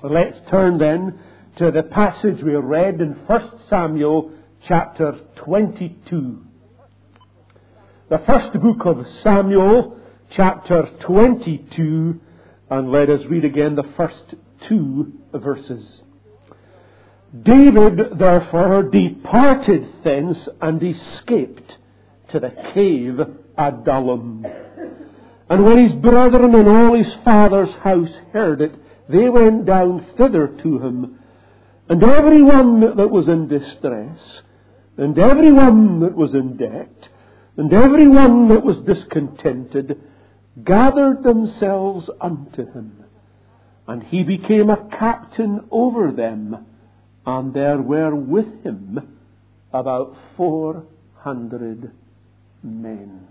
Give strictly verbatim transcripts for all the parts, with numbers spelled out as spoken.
Let's turn then to the passage we read in First Samuel chapter twenty-two. The first book of Samuel, chapter twenty-two, and let us read again the first two verses. David therefore departed thence and escaped to the cave Adullam. And when his brethren and all his father's house heard it, they went down thither to him. And every one that was in distress, and every one that was in debt, and every one that was discontented, gathered themselves unto him. And he became a captain over them, and there were with him about four hundred men.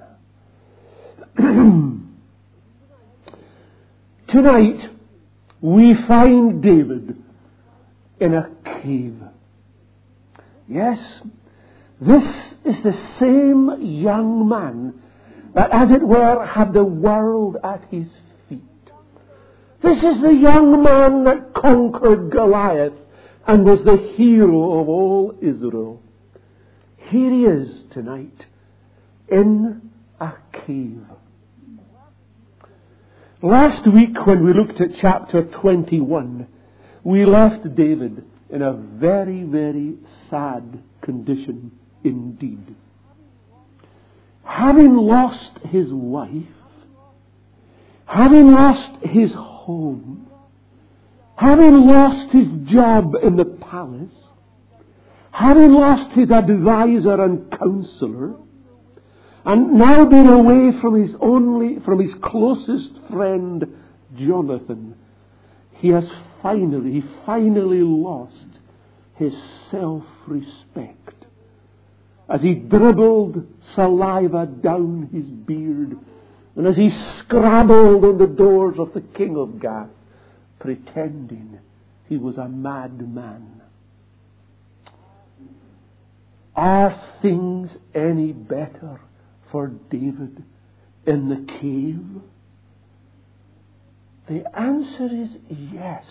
Tonight, we find David in a cave. Yes, this is the same young man that, as it were, had the world at his feet. This is the young man that conquered Goliath and was the hero of all Israel. Here he is tonight in a cave. Last week when we looked at chapter twenty-one, we left David in a very, very sad condition indeed. Having lost his wife, having lost his home, having lost his job in the palace, having lost his advisor and counselor, and now being away from his only, from his closest friend, Jonathan, he has finally, he finally lost his self-respect. As he dribbled saliva down his beard, and as he scrabbled on the doors of the king of Gath, pretending he was a madman. Are things any better for David in the cave? The answer is yes.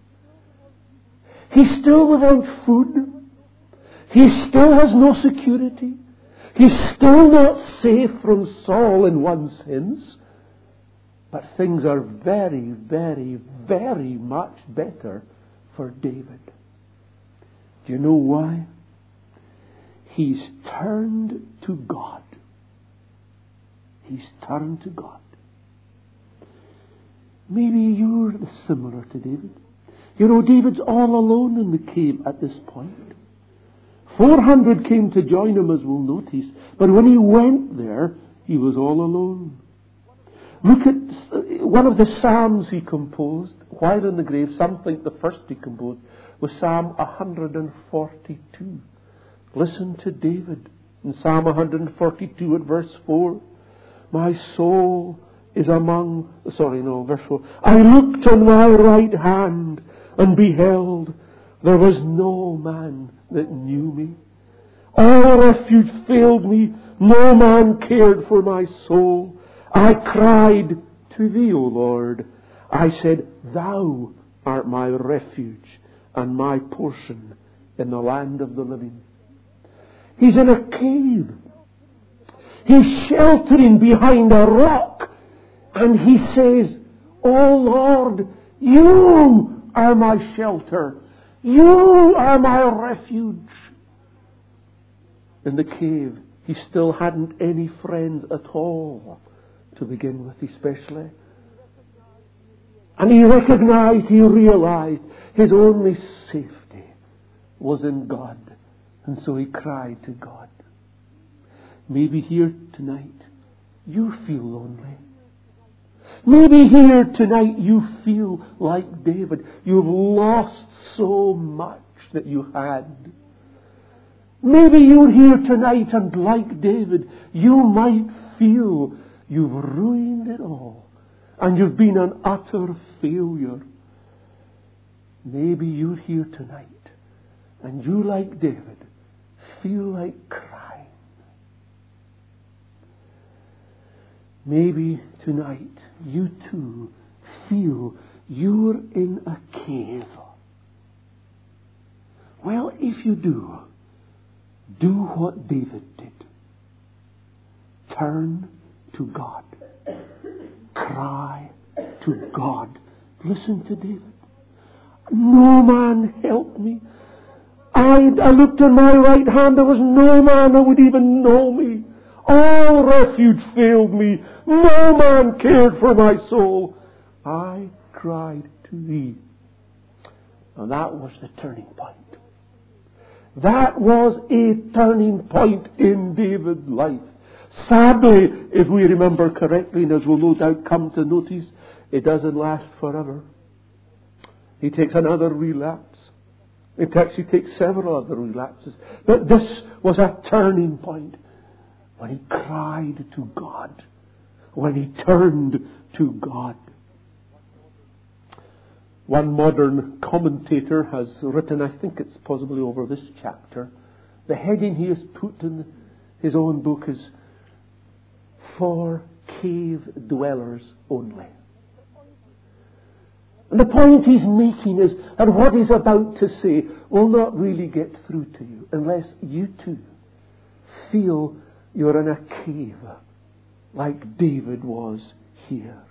He's still without food. He still has no security. He's still not safe from Saul in one sense. But things are very, very, very much better for David. Do you know why? He's turned to God. He's turned to God. Maybe you're similar to David. You know, David's all alone in the cave at this point. four hundred came to join him, as we'll notice. But when he went there, he was all alone. Look at one of the psalms he composed while in the grave. Some think the first he composed was Psalm one forty-two. Listen to David in Psalm one forty-two at verse four. My soul is among... Sorry, no, verse four. I looked on my right hand and beheld there was no man that knew me. All refuge failed me. No man cared for my soul. I cried to thee, O Lord. I said, Thou art my refuge and my portion in the land of the living. He's in a cave. He's sheltering behind a rock. And he says, O Lord, you are my shelter. You are my refuge. In the cave, he still hadn't any friends at all, to begin with especially. And he recognized, he realized his only safety was in God. And so he cried to God. Maybe here tonight you feel lonely. Maybe here tonight you feel like David. You've lost so much that you had. Maybe you're here tonight and like David, you might feel you've ruined it all and you've been an utter failure. Maybe you're here tonight and you, like David, feel like crying. Maybe tonight you too feel you're in a cave. Well, if you do, do what David did. Turn to God. Cry to God. Listen to David. No man helped me. I, I looked on my right hand. There was no man that would even know me. All refuge failed me. No man cared for my soul. I cried to thee. And that was the turning point. That was a turning point in David's life. Sadly, if we remember correctly, and as we'll no doubt come to notice, it doesn't last forever. He takes another relapse. It actually takes several other relapses. But this was a turning point when he cried to God, when he turned to God. One modern commentator has written, I think it's possibly over this chapter, the heading he has put in his own book is "For Cave Dwellers Only." And the point he's making is that what he's about to say will not really get through to you unless you too feel you're in a cave like David was here.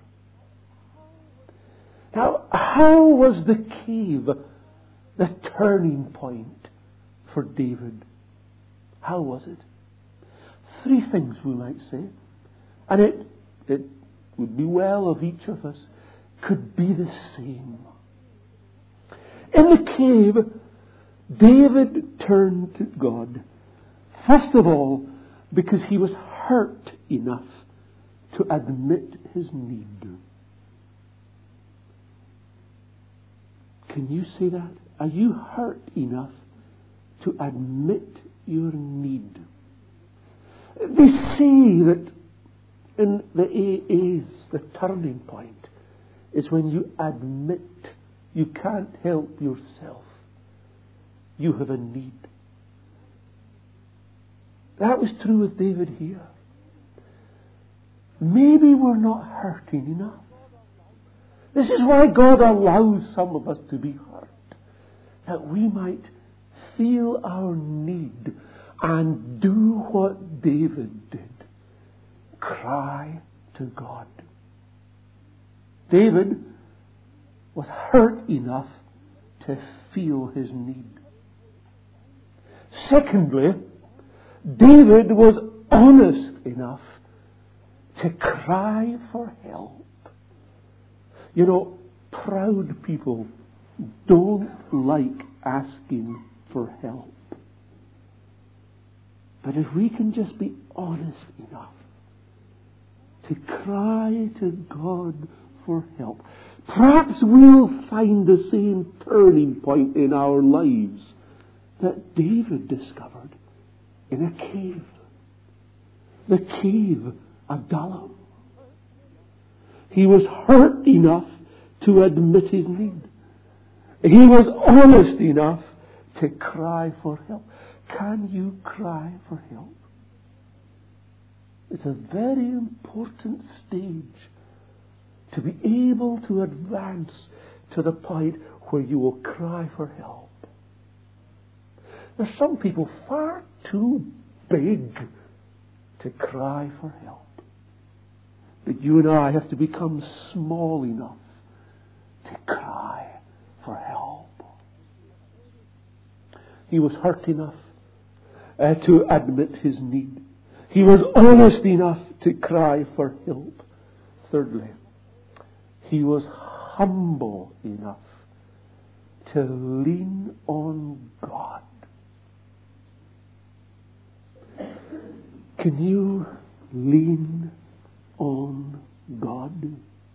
Now, how was the cave the turning point for David? How was it? Three things we might say. And it, it would be well if each of us could be the same. In the cave, David turned to God. First of all, because he was hurt enough to admit his need. Can you say that? Are you hurt enough to admit your need? They say that in the A As, the turning point is when you admit you can't help yourself. You have a need. That was true with David here. Maybe we're not hurting enough. This is why God allows some of us to be hurt, that we might feel our need and do what David did. Cry to God. David was hurt enough to feel his need. Secondly, David was honest enough to cry for help. You know, proud people don't like asking for help. But if we can just be honest enough to cry to God for help, perhaps we'll find the same turning point in our lives that David discovered in a cave. The cave, Adullam. He was hurt enough to admit his need. He was honest enough to cry for help. Can you cry for help? It's a very important stage to be able to advance to the point where you will cry for help. There's some people far too big to cry for help. But you and I have to become small enough to cry for help. He was hurt enough uh, to admit his need. He was honest enough to cry for help. Thirdly, he was humble enough to lean on God. Can you lean on God?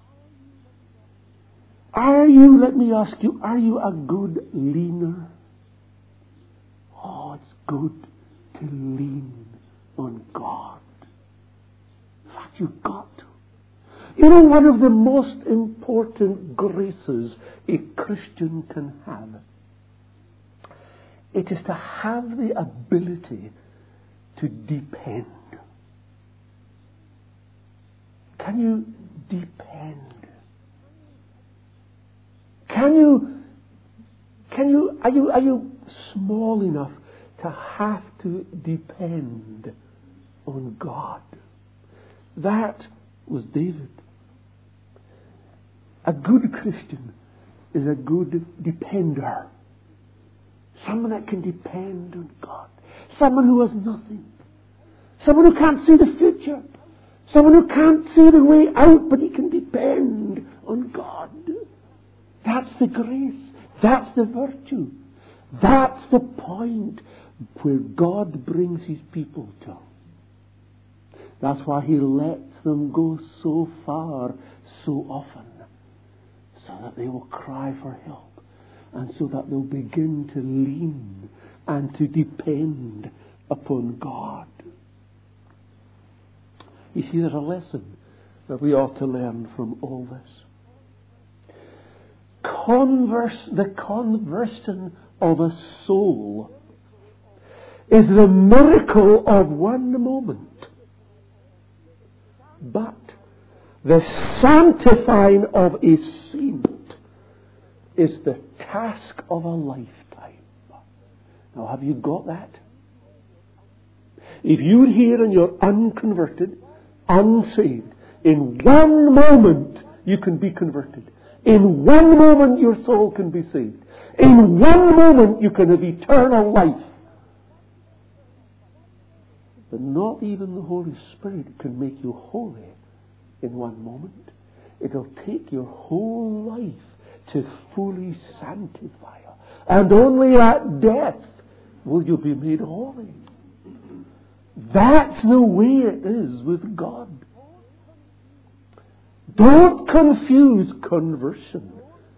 Are you, let me ask you, are you a good leaner? Oh, it's good to lean on God. In fact, you've got to. You know, one of the most important graces a Christian can have, it is to have the ability to depend. Can you depend? Can you, can you, are you, are you small enough to have to depend on God? That was David. A good Christian is a good depender. Someone that can depend on God. Someone who has nothing. Someone who can't see the future. Someone who can't see the way out, but he can depend on God. That's the grace. That's the virtue. That's the point where God brings his people to. That's why he lets them go so far, so often, so that they will cry for help, and so that they'll begin to lean and to depend upon God. You see, there's a lesson that we ought to learn from all this. Converse, the conversion of a soul is the miracle of one moment. But the sanctifying of a saint is the task of a lifetime. Now, have you got that? If you're here and you're unconverted, unsaved, in one moment you can be converted. In one moment your soul can be saved. In one moment you can have eternal life. But not even the Holy Spirit can make you holy in one moment. It'll take your whole life to fully sanctify you. And only at death will you be made holy. That's the way it is with God. Don't confuse conversion.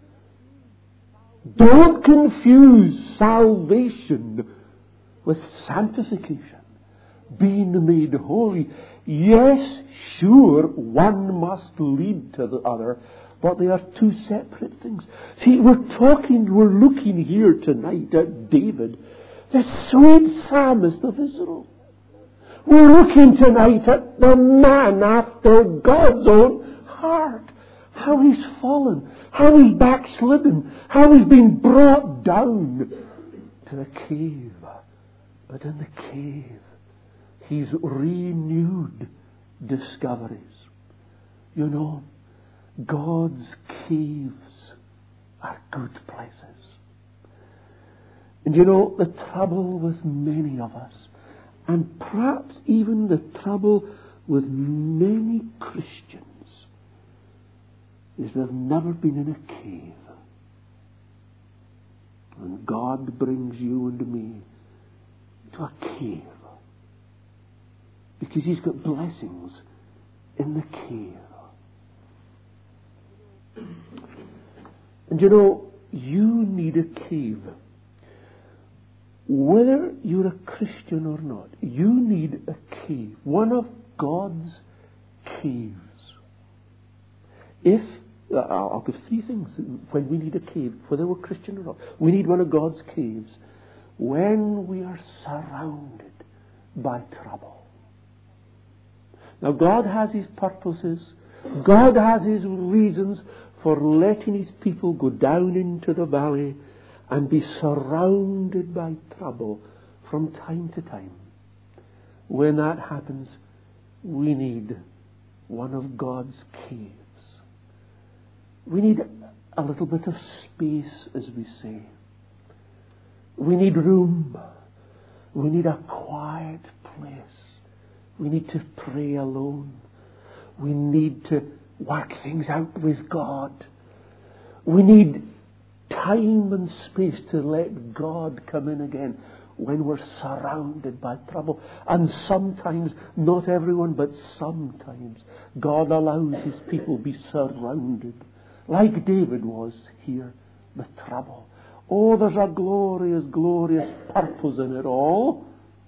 Don't confuse salvation with sanctification. Being made holy. Yes, sure, one must lead to the other, but they are two separate things. See, we're talking, we're looking here tonight at David, the sweet psalmist of Israel. We're looking tonight at the man after God's own heart. How he's fallen, how he's backslidden, how he's been brought down to the cave. But in the cave, he's renewed discoveries. You know, God's caves are good places. And you know, the trouble with many of us, and perhaps even the trouble with many Christians, is they've never been in a cave. And God brings you and me to a cave. Because he's got blessings in the cave. And you know, you need a cave. Whether you're a Christian or not, you need a cave. One of God's caves. If, I'll give three things when we need a cave, whether we're Christian or not. We need one of God's caves when we are surrounded by trouble. Now, God has his purposes. God has his reasons for letting his people go down into the valley and be surrounded by trouble from time to time. When that happens, we need one of God's caves. We need a little bit of space, as we say. We need room. We need a quiet place. We need to pray alone. We need to work things out with God. We need time and space to let God come in again when we're surrounded by trouble. And sometimes, not everyone, but sometimes, God allows his people be surrounded, like David was here, with trouble. Oh, there's a glorious, glorious purpose in it all.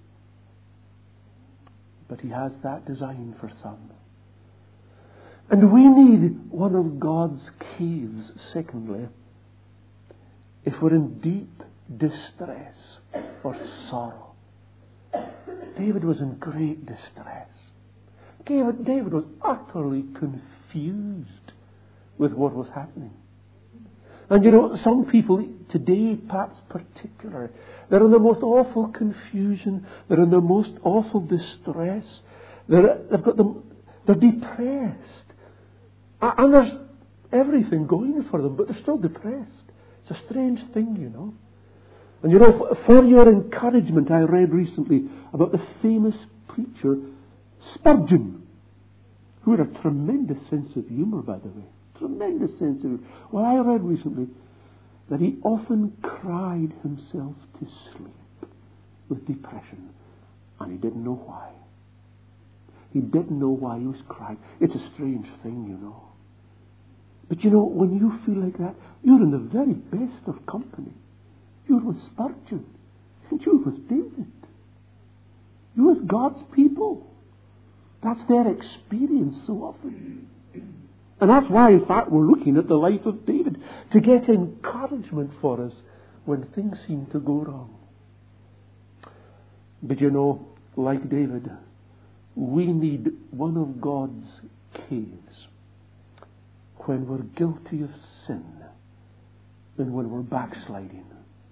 But he has that design for some. And we need one of God's caves, secondly, if we're in deep distress or sorrow. David was in great distress. David, David was utterly confused with what was happening. And you know, some people today, perhaps particularly, they're in the most awful confusion. They're in the most awful distress. They're, they've got them, they're depressed. And there's everything going for them, but they're still depressed. It's a strange thing, you know. And you know, for your encouragement, I read recently about the famous preacher Spurgeon, who had a tremendous sense of humour, by the way. Tremendous sense of humour. Well, I read recently that he often cried himself to sleep with depression, and he didn't know why. He didn't know why he was crying. It's a strange thing, you know. But you know, when you feel like that, you're in the very best of company. You're with Spurgeon. And you're with David. You're with God's people. That's their experience so often. And that's why, in fact, we're looking at the life of David, to get encouragement for us when things seem to go wrong. But you know, like David, we need one of God's caves when we're guilty of sin and when we're backsliding.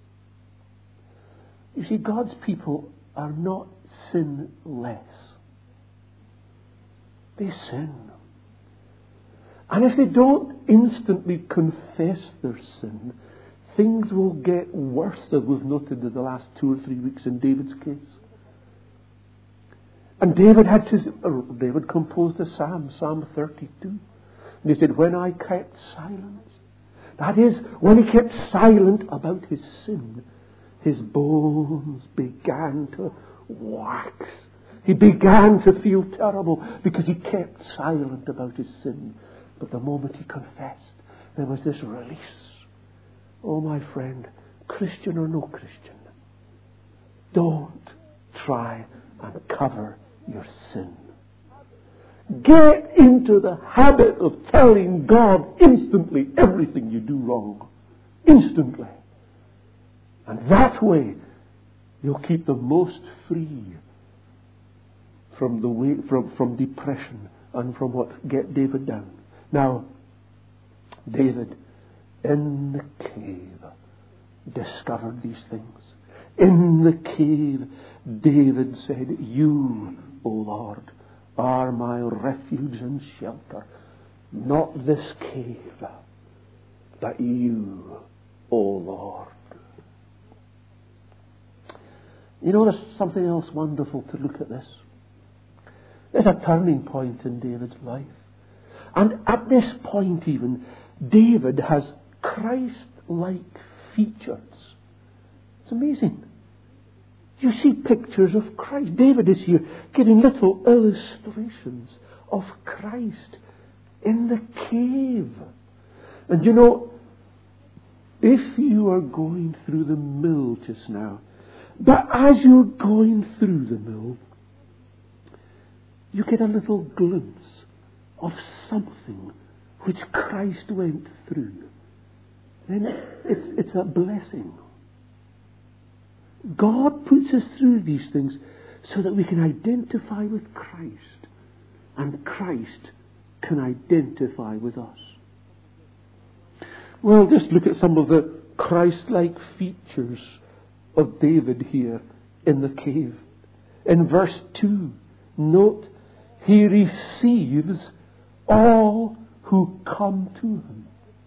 You see, God's people are not sinless. They sin. And if they don't instantly confess their sin, things will get worse, as we've noted in the last two or three weeks in David's case. And David had to, or David composed a psalm, Psalm thirty-two. And he said, when I kept silence, that is, when he kept silent about his sin, his bones began to wax. He began to feel terrible because he kept silent about his sin. But the moment he confessed, there was this release. Oh, my friend, Christian or no Christian, don't try and cover your sin. Get into the habit of telling God instantly everything you do wrong. Instantly. And that way, you'll keep the most free from the way, from, from depression and from what get David down. Now, David, in the cave, discovered these things. In the cave, David said, you, O Lord, are my refuge and shelter. Not this cave, but you, O Lord. You know, there's something else wonderful to look at this. There's a turning point in David's life. And at this point even, David has Christ-like features. It's amazing. You see pictures of Christ. David is here giving little illustrations of Christ in the cave. And you know, if you are going through the mill just now, but as you're going through the mill, you get a little glimpse of something which Christ went through. Then it's, it's a blessing. God puts us through these things so that we can identify with Christ, and Christ can identify with us. Well, just look at some of the Christ-like features of David here in the cave. In verse two, note, he receives all who come to him.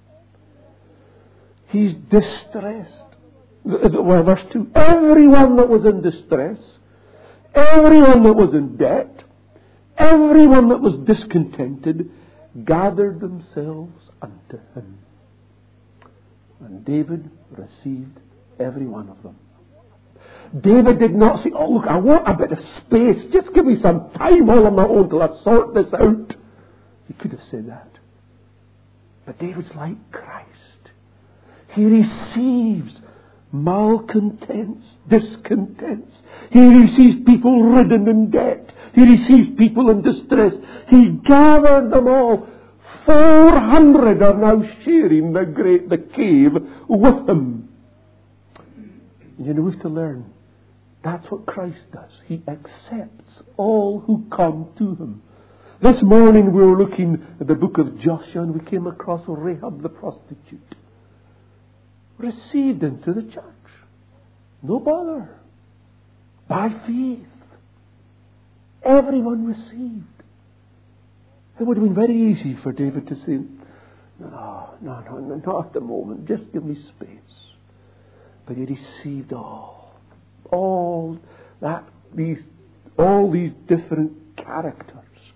He's distressed. Well, verse two, everyone that was in distress, everyone that was in debt, everyone that was discontented, gathered themselves unto him. And David received every one of them. David did not say, oh look, I want a bit of space. Just give me some time all on my own till I sort this out. He could have said that. But David's like Christ. He receives malcontents, discontents. He receives people ridden in debt. He receives people in distress. He gathered them all. Four hundred are now sharing the great, the cave with him. You know, we have to learn. That's what Christ does. He accepts all who come to him. This morning we were looking at the book of Joshua and we came across Rahab the prostitute. received into the church. No bother. By faith. Everyone received. It would have been very easy for David to say, no, no, no, no, not at the moment. Just give me space. But he received all. All that, these, all these different characters.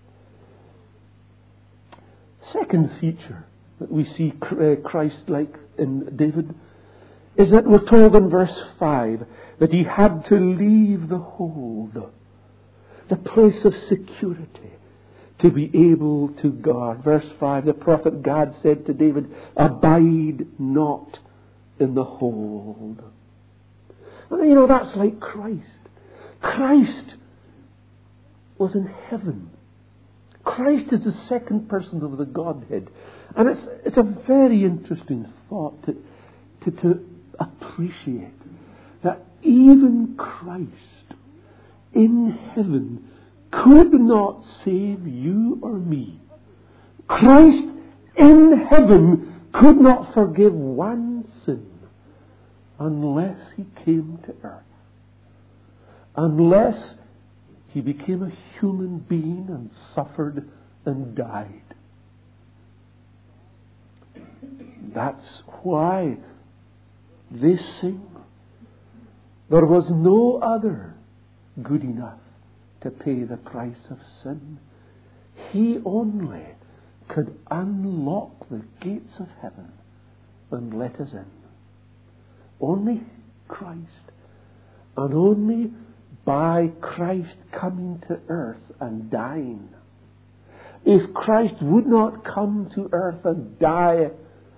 Second feature that we see Christ-like in David is that we're told in verse five that he had to leave the hold, the place of security, to be able to guard. Verse five, the prophet Gad said to David, abide not in the hold. And you know, that's like Christ. Christ was in heaven. Christ is the second person of the Godhead. And it's it's a very interesting thought to, to, to appreciate that even Christ in heaven could not save you or me. Christ in heaven could not forgive one sin unless he came to earth. Unless he became a human being and suffered and died. That's why they sing, there was no other good enough to pay the price of sin. He only could unlock the gates of heaven and let us in. Only Christ. And only by Christ coming to earth and dying. If Christ would not come to earth and die,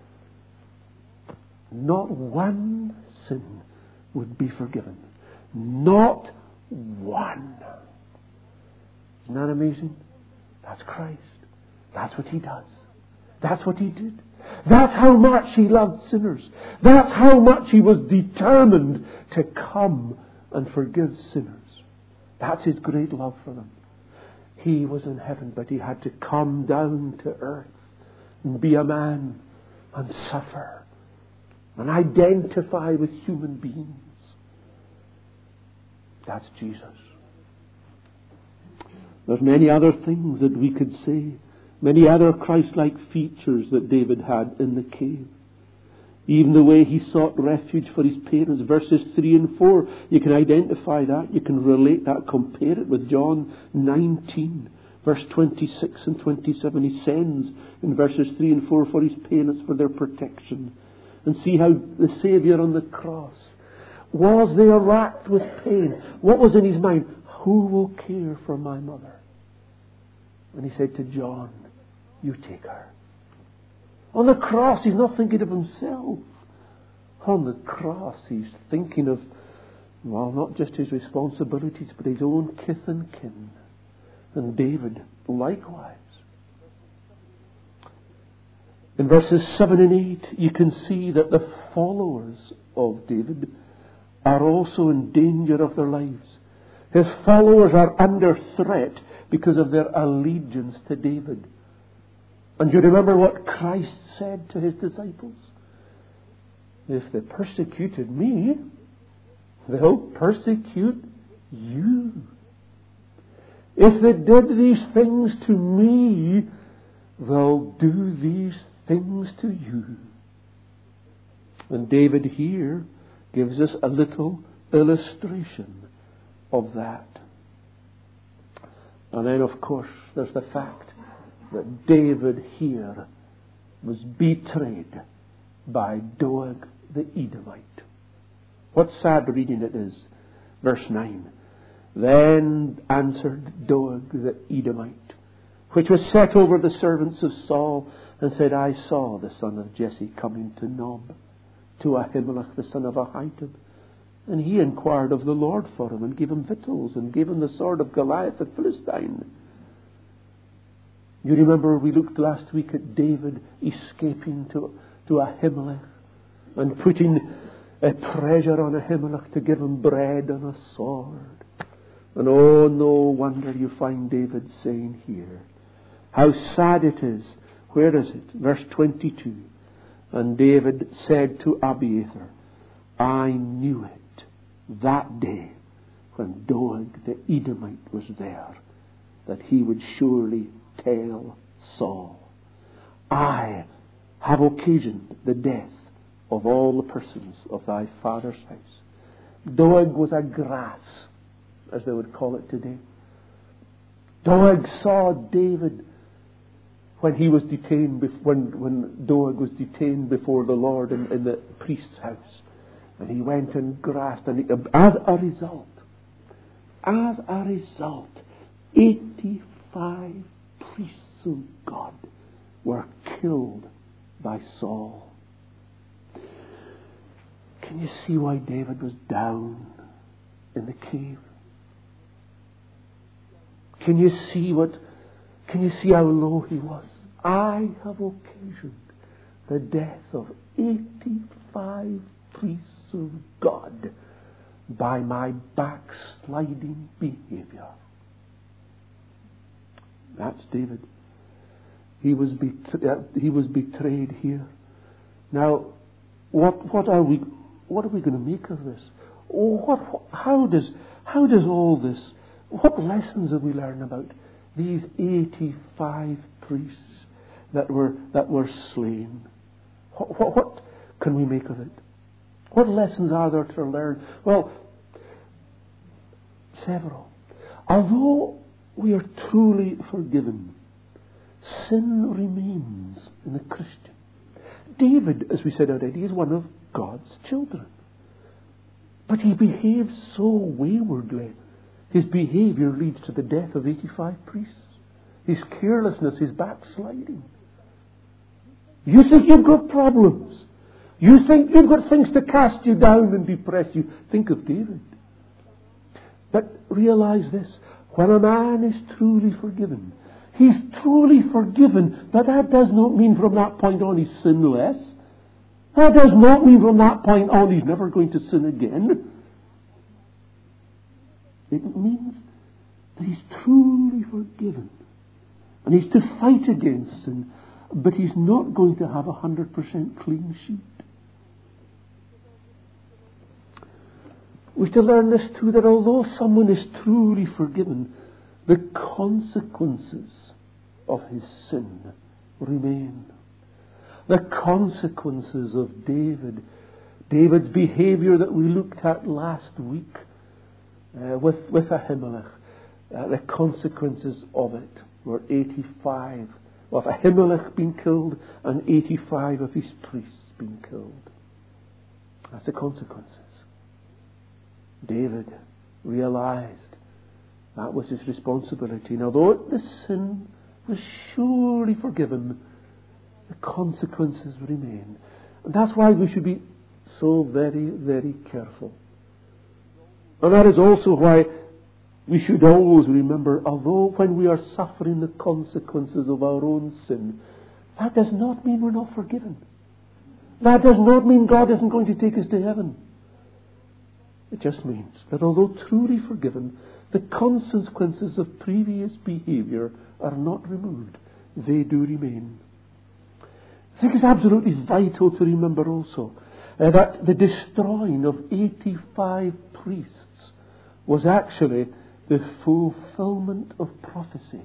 not one sin would be forgiven. Not one. Isn't that amazing? That's Christ. That's what he does. That's what he did. That's how much he loved sinners. That's how much he was determined to come and forgive sinners. That's his great love for them. He was in heaven, but he had to come down to earth and be a man and suffer and identify with human beings. That's Jesus. There's many other things that we could say. Many other Christ-like features that David had in the cave. Even the way he sought refuge for his parents. Verses three and four, you can identify that. You can relate that. Compare it with John nineteen. Verse twenty-six and twenty-seven. He sends in verses three and four for his parents for their protection. And see how the Saviour on the cross was there racked with pain. What was in his mind? Who will care for my mother? And he said to John, you take her. On the cross, he's not thinking of himself. On the cross, he's thinking of, well, not just his responsibilities, but his own kith and kin. And David, likewise. In verses seven and eight, you can see that the followers of David are also in danger of their lives. His followers are under threat because of their allegiance to David. And you remember what Christ said to his disciples? If they persecuted me, they'll persecute you. If they did these things to me, they'll do these things to you. And David here gives us a little illustration of that. And then, of course, there's the fact that David here was betrayed by Doeg the Edomite. What sad reading it is. Verse nine. Then answered Doeg the Edomite, which was set over the servants of Saul, and said, I saw the son of Jesse coming to Nob, to Ahimelech the son of Ahitub. And he inquired of the Lord for him, and gave him victuals, and gave him the sword of Goliath the Philistine. You remember we looked last week at David escaping to, to Ahimelech, and putting a pressure on Ahimelech to give him bread and a sword. And oh, no wonder you find David saying here, how sad it is. Where is it? Verse twenty-two. And David said to Abiathar, I knew it that day when Doeg the Edomite was there, that he would surely tell Saul, I have occasioned the death of all the persons of thy father's house. Doeg was a grass, as they would call it today. Doeg saw David when he was detained, when, when Doeg was detained before the Lord in, in the priest's house. And he went and grasped, and he, as a result, as a result, eighty-five priests of God were killed by Saul. Can you see why David was down in the cave? Can you see what, can you see how low he was? I have occasioned the death of eighty-five priests of God by my backsliding behavior. That's David. He was betrayed, he was betrayed here. Now, what what are we what are we going to make of this? Oh, what how does how does all this? What lessons have we learned about these eighty-five priests that were that were slain? What, what, what can we make of it? What lessons are there to learn? Well, several. Although we are truly forgiven, sin remains in the Christian. David, as we said already, is one of God's children. But he behaves so waywardly. His behavior leads to the death of eighty-five priests. His carelessness, his backsliding. You think you've got problems. You think you've got things to cast you down and depress you. Think of David. But realize this. When a man is truly forgiven, he's truly forgiven, but that does not mean from that point on he's sinless. That does not mean from that point on he's never going to sin again. It means that he's truly forgiven. And he's to fight against sin, but he's not going to have a hundred percent clean sheet. We're to learn this too, that although someone is truly forgiven, the consequences of his sin remain. The consequences of David, David's behavior that we looked at last week uh, with, with Ahimelech, uh, the consequences of it were eighty-five of Ahimelech being killed and eighty-five of his priests being killed. That's the consequences. David realized that was his responsibility. And although the sin was surely forgiven, the consequences remain. And that's why we should be so very, very careful. And that is also why we should always remember, although when we are suffering the consequences of our own sin, that does not mean we're not forgiven. That does not mean God isn't going to take us to heaven. It just means that although truly forgiven, the consequences of previous behavior are not removed. They do remain. I think it's absolutely vital to remember also uh, that the destroying of eighty-five priests was actually the fulfillment of prophecy.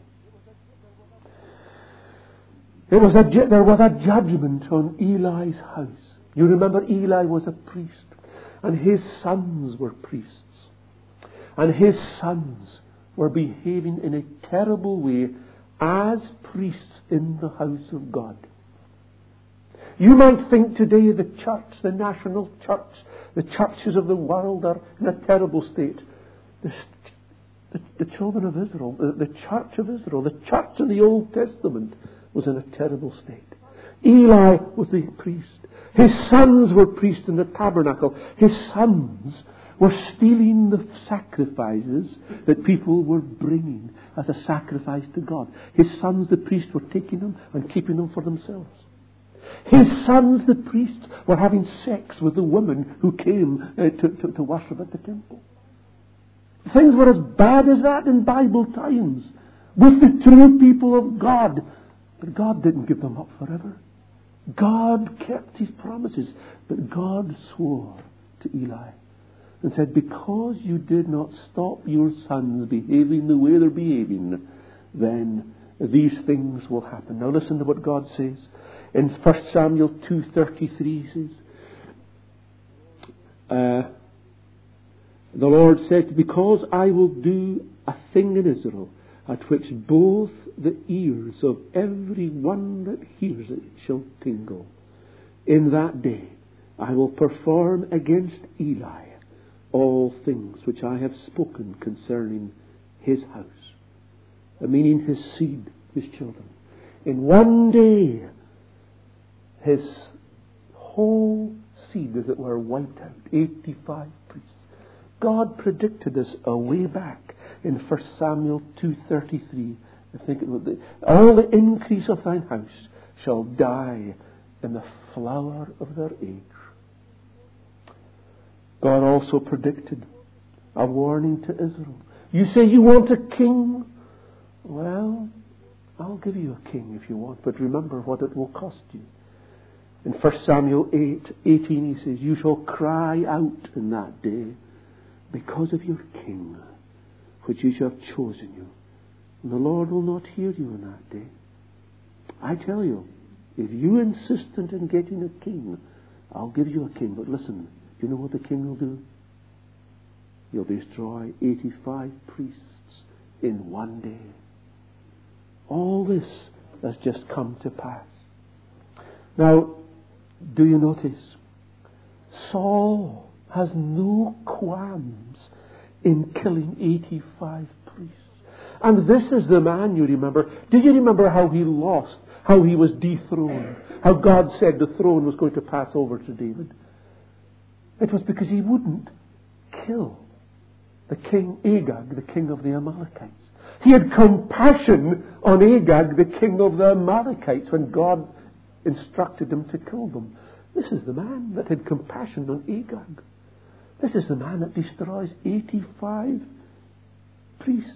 It was a, there was a judgment on Eli's house. You remember Eli was a priest. And his sons were priests. And his sons were behaving in a terrible way as priests in the house of God. You might think today the church, the national church, the churches of the world are in a terrible state. The, the, the children of Israel, the, the church of Israel, the church in the Old Testament was in a terrible state. Eli was the priest. His sons were priests in the tabernacle. His sons were stealing the sacrifices that people were bringing as a sacrifice to God. His sons, the priests, were taking them and keeping them for themselves. His sons, the priests, were having sex with the women who came uh, to, to, to worship at the temple. Things were as bad as that in Bible times with the true people of God. But God didn't give them up forever. God kept his promises, but God swore to Eli and said, because you did not stop your sons behaving the way they're behaving, then these things will happen. Now listen to what God says. In First Samuel two thirty-three, he says, uh, the Lord said, because I will do a thing in Israel at which both the ears of every one that hears it shall tingle. In that day I will perform against Eli all things which I have spoken concerning his house. Meaning his seed, his children. In one day, his whole seed, as it were, wiped out. eighty-five priests. God predicted this a way back in First Samuel two thirty-three. I think it was the, all the increase of thine house shall die in the flower of their age. God also predicted a warning to Israel. You say you want a king? Well, I'll give you a king if you want, but remember what it will cost you. In First Samuel eight eighteen, he says, you shall cry out in that day because of your king, which you shall have chosen you. And the Lord will not hear you in that day. I tell you, if you insist in getting a king, I'll give you a king. But listen, you know what the king will do? He'll destroy eighty-five priests in one day. All this has just come to pass. Now, do you notice? Saul has no qualms in killing eighty-five priests. And this is the man, you remember. Do you remember how he lost? How he was dethroned? How God said the throne was going to pass over to David? It was because he wouldn't kill the king Agag, the king of the Amalekites. He had compassion on Agag, the king of the Amalekites, when God instructed him to kill them. This is the man that had compassion on Agag. This is the man that destroys eighty-five priests.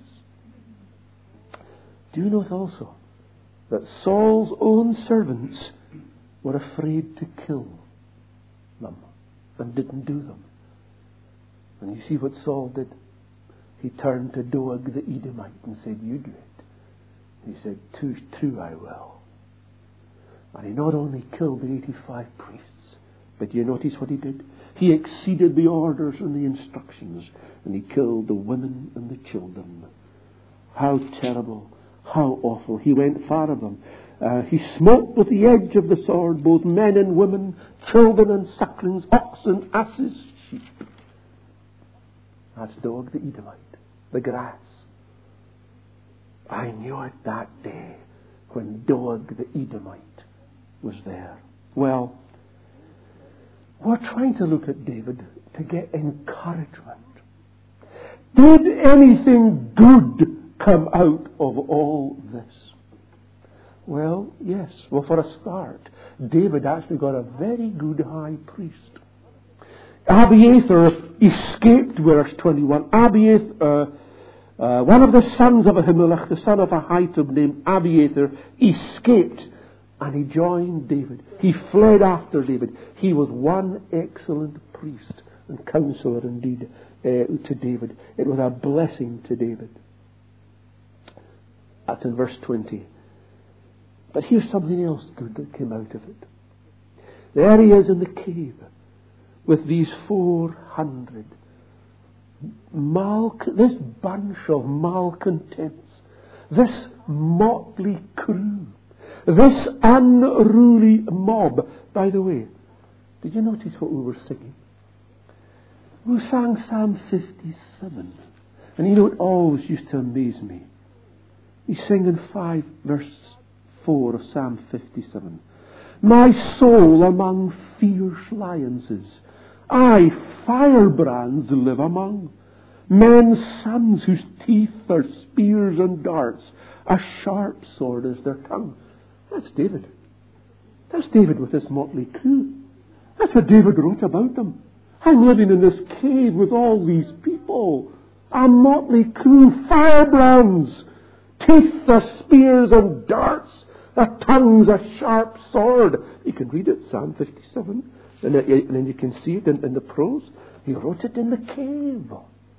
Do you note also that Saul's own servants were afraid to kill them and didn't do them? And you see what Saul did? He turned to Doeg the Edomite and said, you do it. He said, true, true I will. And he not only killed the eighty-five priests, but you notice what he did? He exceeded the orders and the instructions, and he killed the women and the children. How terrible, how awful. He went far of them. Uh, he smote with the edge of the sword both men and women, children and sucklings, oxen, asses, sheep. That's Doeg the Edomite, the grass. I knew it that day when Doeg the Edomite was there. Well, we're trying to look at David to get encouragement. Did anything good come out of all this? Well, yes. Well, for a start, David actually got a very good high priest. Abiathar escaped, verse twenty-one. Abiathar, uh, uh, one of the sons of Ahimelech, the son of Ahitub named Abiathar, escaped and he joined David. He fled after David. He was one excellent priest and counselor indeed uh, to David. It was a blessing to David. That's in verse twenty. But here's something else good that came out of it. There he is in the cave with these four hundred mal- this bunch of malcontents, this motley crew, this unruly mob. By the way, did you notice what we were singing? We sang Psalm fifty-seven. And you know, it always used to amaze me. We sing in five, verse four of Psalm fifty-seven. My soul among fierce lions is, aye, firebrands live among. Men's sons whose teeth are spears and darts, a sharp sword is their tongue. That's David. That's David with this motley crew. That's what David wrote about them. I'm living in this cave with all these people. A motley crew, firebrands, teeth are spears and darts, Their tongue's a sharp sword. You can read it, Psalm fifty-seven. And then you can see it in, in the prose. He wrote it in the cave.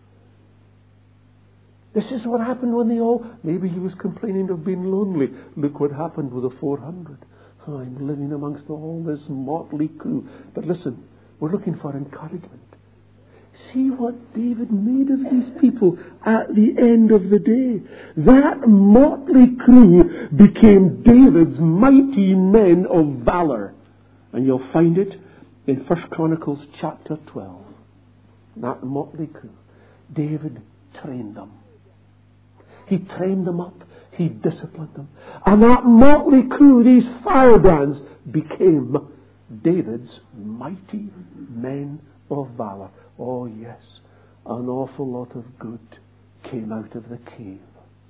This is what happened when they all... Maybe he was complaining of being lonely. Look what happened with the four hundred. Oh, I'm living amongst all this motley crew. But listen, we're looking for encouragement. See what David made of these people at the end of the day. That motley crew became David's mighty men of valor. And you'll find it in First Chronicles chapter twelve. That motley crew. David trained them. He trained them up. He disciplined them. And that motley crew, these firebrands, became David's mighty men of valor. Oh yes, an awful lot of good came out of the cave.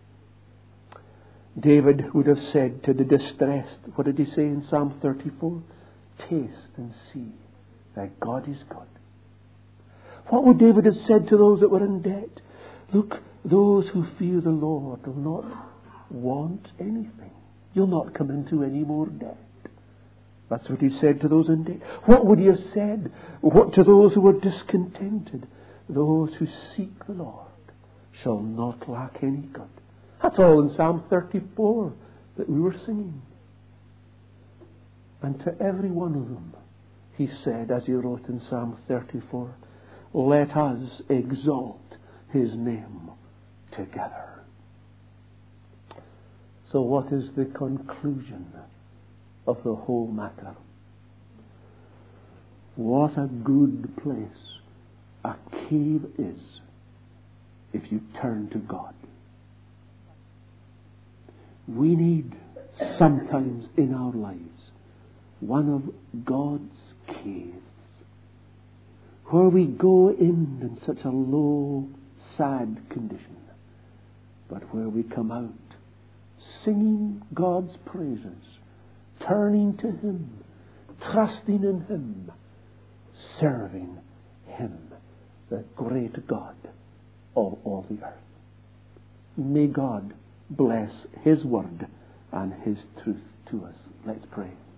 David would have said to the distressed, what did he say in Psalm thirty-four? Taste and see that God is good. What would David have said to those that were in debt? Look, those who fear the Lord will not want anything. You'll not come into any more debt. That's what he said to those in debt. What would he have said what, to those who were discontented? Those who seek the Lord shall not lack any good. That's all in Psalm thirty-four that we were singing. And to every one of them, he said, as he wrote in Psalm thirty-four, let us exalt his name together. So what is the conclusion of the whole matter? What a good place a cave is if you turn to God. We need sometimes in our lives one of God's caves, where we go in in such a low, sad condition, but where we come out singing God's praises, turning to Him, trusting in Him, serving Him, the great God of all the earth. May God bless His word and His truth to us. Let's pray.